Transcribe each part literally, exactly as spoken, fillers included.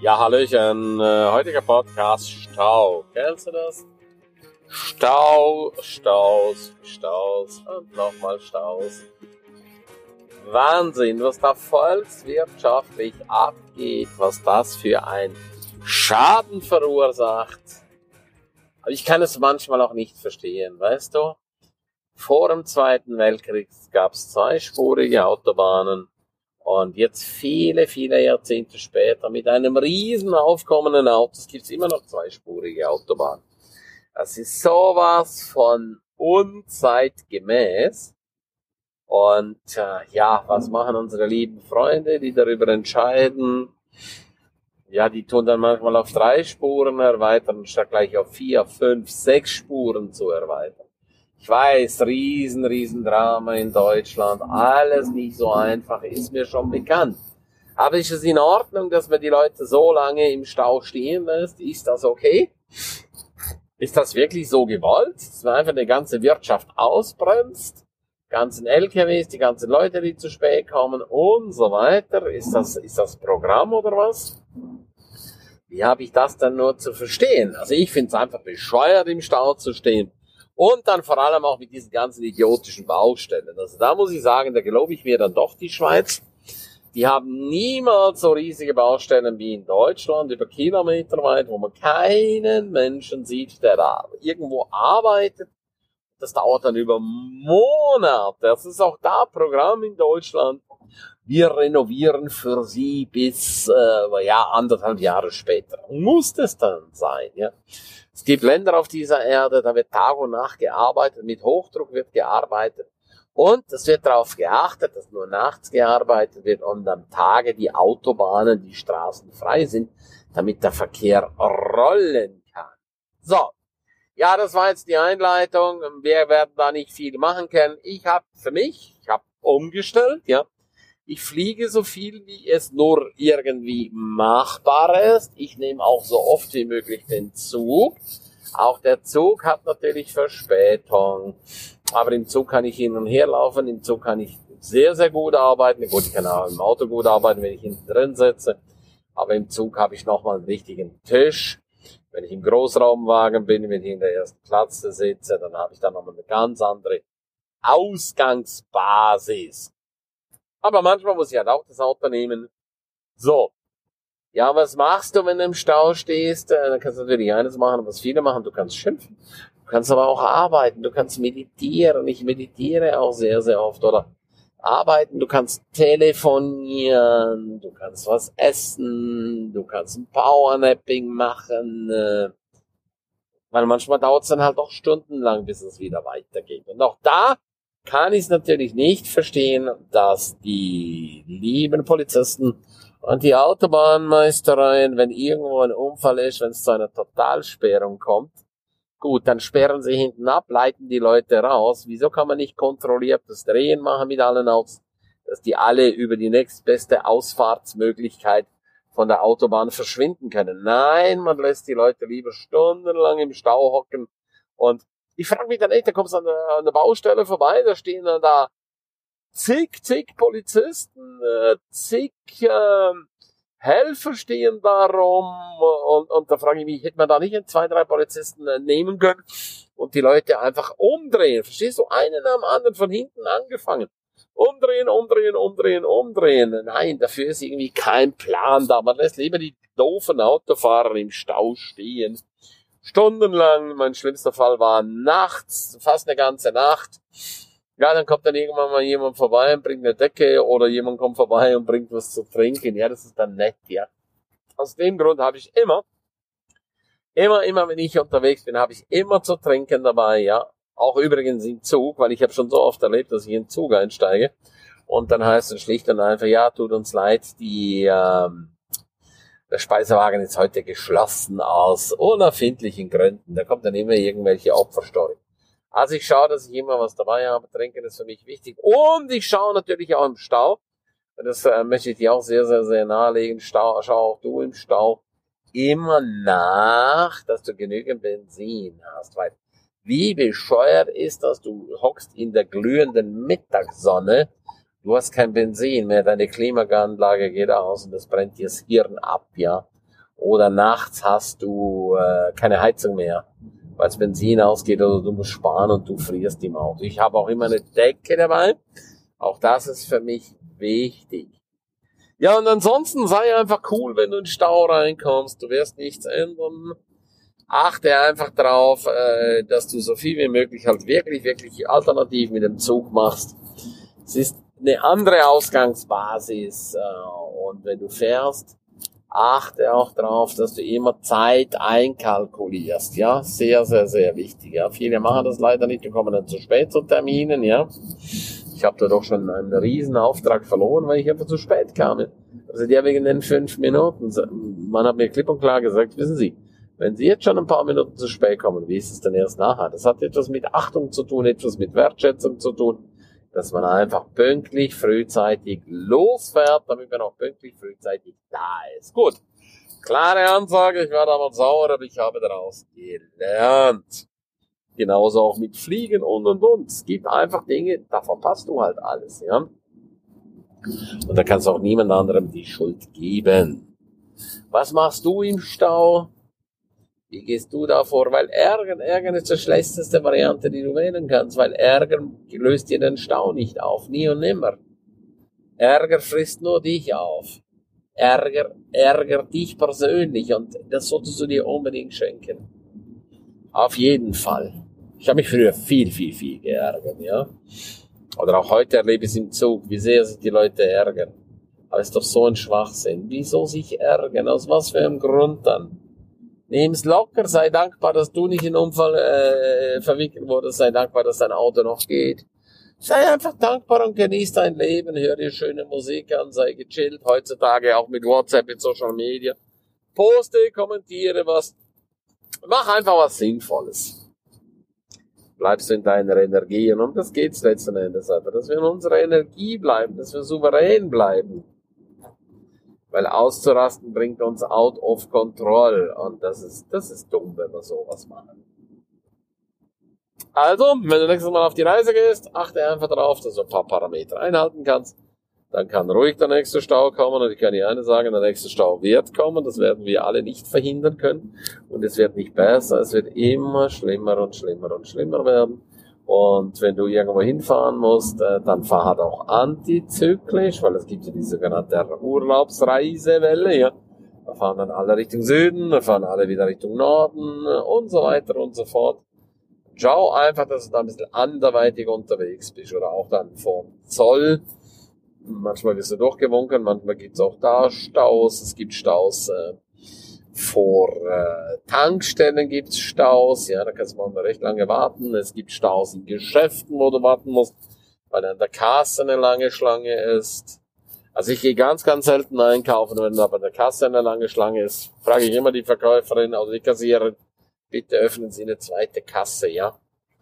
Ja, Hallöchen, äh, heutiger Podcast Stau. Kennst du das? Stau, Staus, Staus und nochmal Staus. Wahnsinn, was da volkswirtschaftlich abgeht, was das für ein Schaden verursacht. Aber ich kann es manchmal auch nicht verstehen, weißt du? Vor dem Zweiten Weltkrieg gab es zweispurige Autobahnen. Und jetzt viele, viele Jahrzehnte später mit einem riesen aufkommenden Autos gibt es immer noch zweispurige Autobahnen. Das ist sowas von unzeitgemäß. Und äh, ja, was machen unsere lieben Freunde, die darüber entscheiden? Ja, die tun dann manchmal auf drei Spuren erweitern, statt gleich auf vier, fünf, sechs Spuren zu erweitern. Ich weiß, riesen, riesen Drama in Deutschland, alles nicht so einfach, ist mir schon bekannt. Aber ist es in Ordnung, dass man die Leute so lange im Stau stehen lässt? Ist das okay? Ist das wirklich so gewollt, dass man einfach eine ganze Wirtschaft ausbremst? Die ganzen L K Ws, die ganzen Leute, die zu spät kommen und so weiter. Ist das, ist das Programm oder was? Wie habe ich das dann nur zu verstehen? Also ich finde es einfach bescheuert, im Stau zu stehen. Und dann vor allem auch mit diesen ganzen idiotischen Baustellen. Also da muss ich sagen, da glaube ich mir dann doch die Schweiz. Die haben niemals so riesige Baustellen wie in Deutschland, über Kilometer weit, wo man keinen Menschen sieht, der da irgendwo arbeitet. Das dauert dann über Monate. Das ist auch da Programm in Deutschland. Wir renovieren für Sie bis äh, ja anderthalb Jahre später. Muss das dann sein, ja? Es gibt Länder auf dieser Erde, da wird Tag und Nacht gearbeitet, mit Hochdruck wird gearbeitet und es wird darauf geachtet, dass nur nachts gearbeitet wird und am Tage die Autobahnen, die Straßen frei sind, damit der Verkehr rollen kann. So, ja, das war jetzt die Einleitung. Wir werden da nicht viel machen können. Ich habe für mich, ich habe umgestellt, ja. Ich fliege so viel, wie es nur irgendwie machbar ist. Ich nehme auch so oft wie möglich den Zug. Auch der Zug hat natürlich Verspätung. Aber im Zug kann ich hin und her laufen. Im Zug kann ich sehr, sehr gut arbeiten. Gut, ich kann auch im Auto gut arbeiten, wenn ich hinten drin sitze. Aber im Zug habe ich nochmal einen richtigen Tisch. Wenn ich im Großraumwagen bin, wenn ich in der ersten Klasse sitze, dann habe ich da nochmal eine ganz andere Ausgangsbasis. Aber manchmal muss ich halt auch das Auto nehmen. So. Ja, was machst du, wenn du im Stau stehst? Dann kannst du natürlich eines machen, was viele machen. Du kannst schimpfen. Du kannst aber auch arbeiten. Du kannst meditieren. Ich meditiere auch sehr, sehr oft. Oder arbeiten. Du kannst telefonieren. Du kannst was essen. Du kannst ein Powernapping machen. Weil manchmal dauert es dann halt auch stundenlang, bis es wieder weitergeht. Und auch da kann ich es natürlich nicht verstehen, dass die lieben Polizisten und die Autobahnmeistereien, wenn irgendwo ein Unfall ist, wenn es zu einer Totalsperrung kommt, gut, dann sperren sie hinten ab, leiten die Leute raus. Wieso kann man nicht kontrolliertes Drehen machen mit allen Autos, dass die alle über die nächstbeste Ausfahrtsmöglichkeit von der Autobahn verschwinden können? Nein, man lässt die Leute lieber stundenlang im Stau hocken und ich frage mich dann echt, da kommst du an der, an der Baustelle vorbei, da stehen dann da zig, zig Polizisten, äh, zig äh, Helfer stehen da rum und, und da frage ich mich, hätte man da nicht zwei, drei Polizisten äh, nehmen können und die Leute einfach umdrehen, verstehst du, einen am anderen von hinten angefangen, umdrehen, umdrehen, umdrehen, umdrehen, nein, dafür ist irgendwie kein Plan da, man lässt lieber die doofen Autofahrer im Stau stehen. Stundenlang, mein schlimmster Fall war nachts, fast eine ganze Nacht. Ja, dann kommt dann irgendwann mal jemand vorbei und bringt eine Decke oder jemand kommt vorbei und bringt was zu trinken. Ja, das ist dann nett, ja. Aus dem Grund habe ich immer, immer, immer, wenn ich unterwegs bin, habe ich immer zu trinken dabei, ja. Auch übrigens im Zug, weil ich habe schon so oft erlebt, dass ich in den Zug einsteige. Und dann heißt es schlicht und einfach, ja, tut uns leid, die, ähm, der Speisewagen ist heute geschlossen aus unerfindlichen Gründen. Da kommt dann immer irgendwelche Opferstory. Also ich schaue, dass ich immer was dabei habe. Trinken ist für mich wichtig. Und ich schaue natürlich auch im Stau. Das äh, möchte ich dir auch sehr, sehr, sehr nahelegen. Stau, schau auch du im Stau immer nach, dass du genügend Benzin hast. Weil wie bescheuert ist das? Du hockst in der glühenden Mittagssonne. Du hast kein Benzin mehr, deine Klimaanlage geht aus und das brennt dir das Hirn ab, ja. Oder nachts hast du äh, keine Heizung mehr, weil das Benzin ausgeht oder du musst sparen und du frierst im Auto. Ich habe auch immer eine Decke dabei. Auch das ist für mich wichtig. Ja, und ansonsten sei einfach cool, wenn du in den Stau reinkommst. Du wirst nichts ändern. Achte einfach drauf, äh, dass du so viel wie möglich halt wirklich, wirklich alternativ mit dem Zug machst. Es ist eine andere Ausgangsbasis. Äh, und wenn du fährst, achte auch drauf, dass du immer Zeit einkalkulierst. Ja, sehr, sehr, sehr wichtig. Ja, viele machen das leider nicht. Die kommen dann zu spät zu Terminen. Ja, ich habe da doch schon einen riesen Auftrag verloren, weil ich einfach zu spät kam. Also der wegen den fünf Minuten. Man hat mir klipp und klar gesagt, wissen Sie, wenn Sie jetzt schon ein paar Minuten zu spät kommen, wie ist es denn erst nachher? Das hat etwas mit Achtung zu tun, etwas mit Wertschätzung zu tun, dass man einfach pünktlich, frühzeitig losfährt, damit man auch pünktlich, frühzeitig da ist. Gut, klare Ansage, ich war damals sauer, aber ich habe daraus gelernt. Genauso auch mit Fliegen und und und. Es gibt einfach Dinge, da verpasst du halt alles, ja. Und da kannst du auch niemand anderem die Schuld geben. Was machst du im Stau? Wie gehst du da vor? Weil Ärgern, Ärgern ist die schlechteste Variante, die du wählen kannst, weil Ärgern löst dir den Stau nicht auf, nie und nimmer. Ärger frisst nur dich auf. Ärger, Ärger dich persönlich und das solltest du dir unbedingt schenken. Auf jeden Fall. Ich habe mich früher viel, viel, viel geärgert, ja. Oder auch heute erlebe ich es im Zug, wie sehr sich die Leute ärgern. Aber es ist doch so ein Schwachsinn. Wieso sich ärgern? Aus was für einem Grund dann? Nehm's locker, sei dankbar, dass du nicht in einen Unfall äh, verwickelt wurdest, sei dankbar, dass dein Auto noch geht. Sei einfach dankbar und genieß dein Leben, hör dir schöne Musik an, sei gechillt, heutzutage auch mit WhatsApp, mit Social Media. Poste, kommentiere was, mach einfach was Sinnvolles. Bleibst du in deiner Energie und um das geht's letzten Endes einfach, dass wir in unserer Energie bleiben, dass wir souverän bleiben. Weil auszurasten bringt uns out of control. Und das ist, das ist dumm, wenn wir sowas machen. Also, wenn du nächstes Mal auf die Reise gehst, achte einfach darauf, dass du ein paar Parameter einhalten kannst. Dann kann ruhig der nächste Stau kommen. Und ich kann dir eine sagen, der nächste Stau wird kommen. Das werden wir alle nicht verhindern können. Und es wird nicht besser. Es wird immer schlimmer und schlimmer und schlimmer werden. Und wenn du irgendwo hinfahren musst, dann fahr halt auch antizyklisch, weil es gibt ja die sogenannte Urlaubsreisewelle, ja. Da fahren dann alle Richtung Süden, da fahren alle wieder Richtung Norden und so weiter und so fort. Schau einfach, dass du da ein bisschen anderweitig unterwegs bist oder auch dann vom Zoll. Manchmal wirst du durchgewunken, manchmal gibt's auch da Staus, es gibt Staus äh, vor äh, Tankstellen gibt's Staus, ja, da kannst du mal recht lange warten. Es gibt Staus in Geschäften, wo du warten musst, weil an der Kasse eine lange Schlange ist. Also ich gehe ganz, ganz selten einkaufen, wenn da bei der Kasse eine lange Schlange ist, frage ich immer die Verkäuferin oder die Kassiererin, bitte öffnen Sie eine zweite Kasse, ja.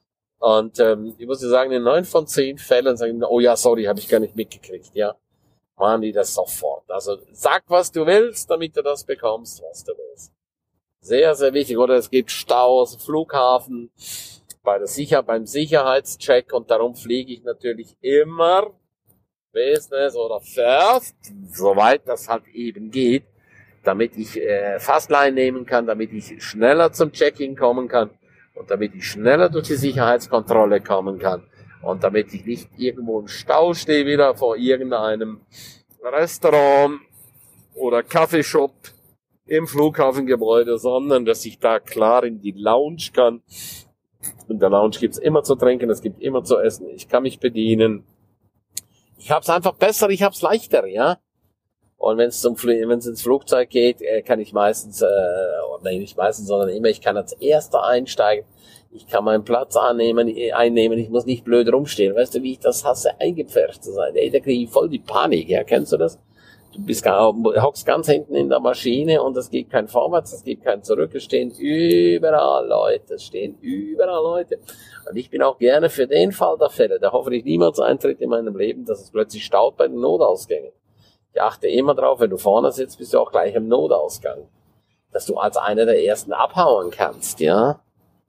Und ähm, ich muss dir sagen, in neun von zehn Fällen sagen, oh ja, sorry, habe ich gar nicht mitgekriegt, ja. Machen die das sofort. Also sag, was du willst, damit du das bekommst, was du willst. Sehr, sehr wichtig. Oder es gibt Staus, Flughafen, bei der Sicher beim Sicherheitscheck und darum fliege ich natürlich immer Business oder First, soweit das halt eben geht, damit ich äh, Fastline nehmen kann, damit ich schneller zum Check-in kommen kann und damit ich schneller durch die Sicherheitskontrolle kommen kann. Und damit ich nicht irgendwo im Stau stehe, wieder vor irgendeinem Restaurant oder Kaffeeshop im Flughafengebäude, sondern dass ich da klar in die Lounge kann. In der Lounge gibt's immer zu trinken, es gibt immer zu essen, ich kann mich bedienen. Ich hab's einfach besser, ich hab's leichter, ja. Und wenn es zum Fl- wenn es ins Flugzeug geht, kann ich meistens, äh, nein, nicht meistens, sondern immer, ich kann als Erster einsteigen. Ich kann meinen Platz annehmen, einnehmen, ich muss nicht blöd rumstehen. Weißt du, wie ich das hasse, eingepfercht zu sein? Ey, da kriege ich voll die Panik, ja, kennst du das? Du bist, hockst ganz hinten in der Maschine und es geht kein Vorwärts, es geht kein Zurück, es stehen überall Leute, es stehen überall Leute. Und ich bin auch gerne für den Fall der Fälle, der hoffentlich niemals eintritt in meinem Leben, dass es plötzlich staut bei den Notausgängen. Ich achte immer drauf, wenn du vorne sitzt, bist du auch gleich im Notausgang. Dass du als einer der Ersten abhauen kannst, ja.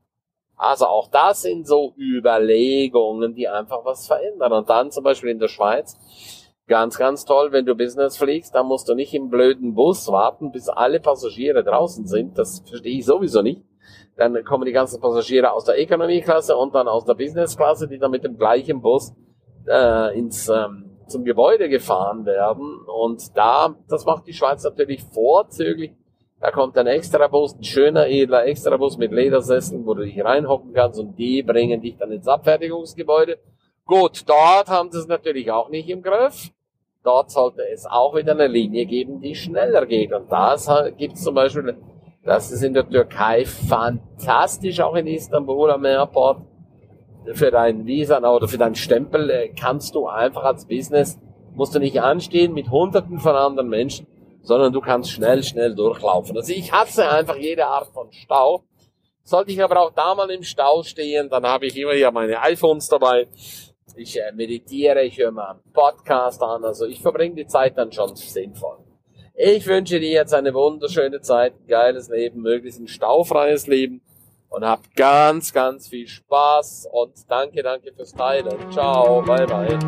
Also auch das sind so Überlegungen, die einfach was verändern. Und dann zum Beispiel in der Schweiz Ganz, ganz toll, wenn du Business fliegst, dann musst du nicht im blöden Bus warten, bis alle Passagiere draußen sind. Das verstehe ich sowieso nicht. Dann kommen die ganzen Passagiere aus der Economy-Klasse und dann aus der Business-Klasse, die dann mit dem gleichen Bus äh, ins ähm, zum Gebäude gefahren werden. Und da, das macht die Schweiz natürlich vorzüglich. Da kommt ein Extrabus, ein schöner, edler Extrabus mit Ledersesseln, wo du dich reinhocken kannst, und die bringen dich dann ins Abfertigungsgebäude. Gut, dort haben sie es natürlich auch nicht im Griff. Dort sollte es auch wieder eine Linie geben, die schneller geht. Und das gibt es zum Beispiel, das ist in der Türkei fantastisch, auch in Istanbul am Airport. Für dein Visa oder für deinen Stempel kannst du einfach als Business, musst du nicht anstehen mit Hunderten von anderen Menschen, sondern du kannst schnell, schnell durchlaufen. Also ich hasse einfach jede Art von Stau. Sollte ich aber auch da mal im Stau stehen, dann habe ich immer hier meine iPhones dabei. Ich äh, meditiere, ich höre mal einen Podcast an, also ich verbringe die Zeit dann schon sinnvoll. Ich wünsche dir jetzt eine wunderschöne Zeit, ein geiles Leben, möglichst ein staufreies Leben, und hab ganz, ganz viel Spaß und danke, danke fürs Teilen. Ciao, bye, bye.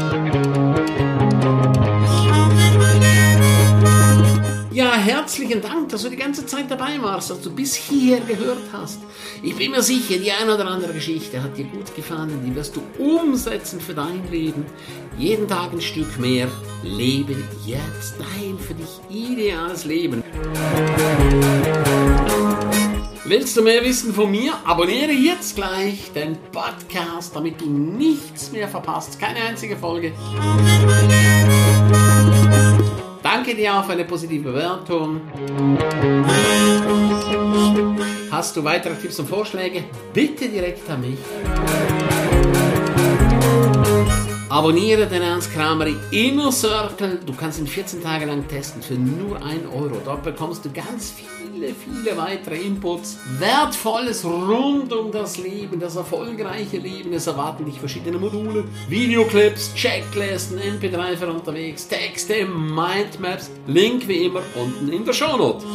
Ja, herzlichen Dank, dass du die ganze Zeit dabei warst, dass du bis hierher gehört hast. Ich bin mir sicher, die eine oder andere Geschichte hat dir gut gefallen, die wirst du umsetzen für dein Leben. Jeden Tag ein Stück mehr. Lebe jetzt dein für dich ideales Leben. Willst du mehr wissen von mir? Abonniere jetzt gleich den Podcast, damit du nichts mehr verpasst. Keine einzige Folge. Danke dir auch für eine positive Bewertung. Hast du weitere Tipps und Vorschläge? Bitte direkt an mich. Abonniere den Ernst Krameri Inner Circle. Du kannst ihn vierzehn Tage lang testen für nur ein Euro. Dort bekommst du ganz viele, viele weitere Inputs. Wertvolles rund um das Leben, das erfolgreiche Leben. Es erwarten dich verschiedene Module, Videoclips, Checklisten, M P drei für unterwegs, Texte, Mindmaps. Link wie immer unten in der Shownote.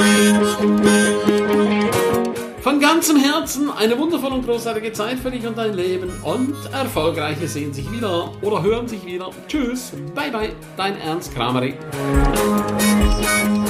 Von ganzem Herzen eine wundervolle und großartige Zeit für dich und dein Leben, und Erfolgreiche sehen sich wieder oder hören sich wieder. Tschüss, bye bye, dein Ernst Krameri.